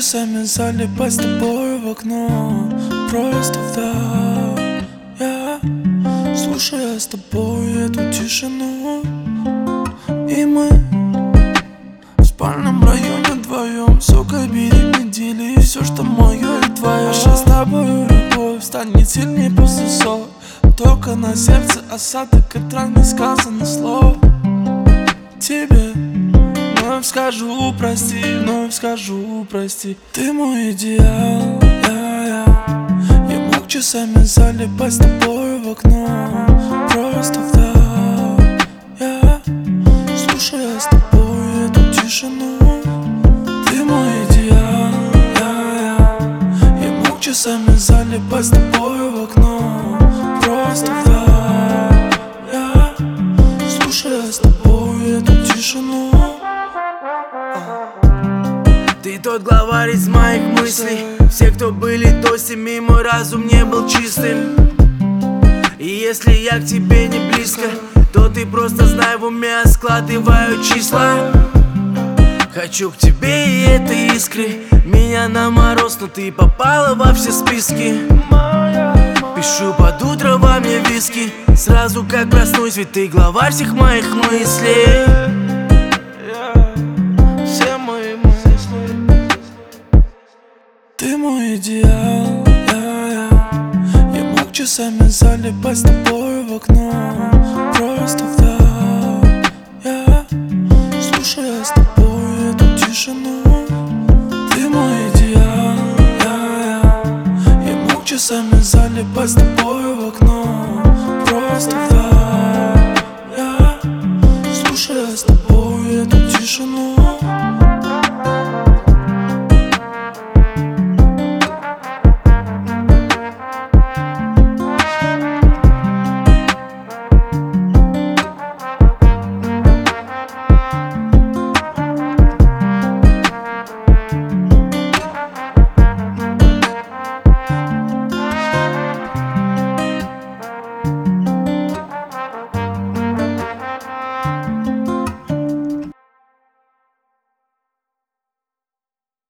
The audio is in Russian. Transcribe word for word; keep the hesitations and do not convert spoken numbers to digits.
часами залипать с тобой в окно. Просто вдох, я слушая с тобой эту тишину. И мы в спальном районе вдвоем, сука, бери, не дели все, что мое и твое. Наша с тобой любовь станет сильнее после ссор. Только на сердце осадок от ран не сказано слов тебе. Вновь скажу прости, вновь скажу прости. Ты мой идеал, я, я Я мог часами залипать с тобой в окно. Просто вдох, я слушая с тобой эту тишину. Ты мой идеал, я, я Я мог часами залипать с тобой в окно. Просто вдох, я слушая с тобой эту тишину. Ты тот главарь из моих мыслей. Все, кто были до семи, мой разум не был чистым. И если я к тебе не близко, то ты просто знай, в уме складываю числа. Хочу к тебе и этой искры. Меня на мороз, но ты попала во все списки. Пишу под утро во мне виски. Сразу как проснусь, ведь ты главарь всех моих мыслей. Ты мой идеал, я, я Я мог часами залипать с тобой в окно. Просто вдох, я слушая с тобой эту тишину. Ты мой идеал, я, я Я мог часами залипать с тобой в окно. Просто вдох.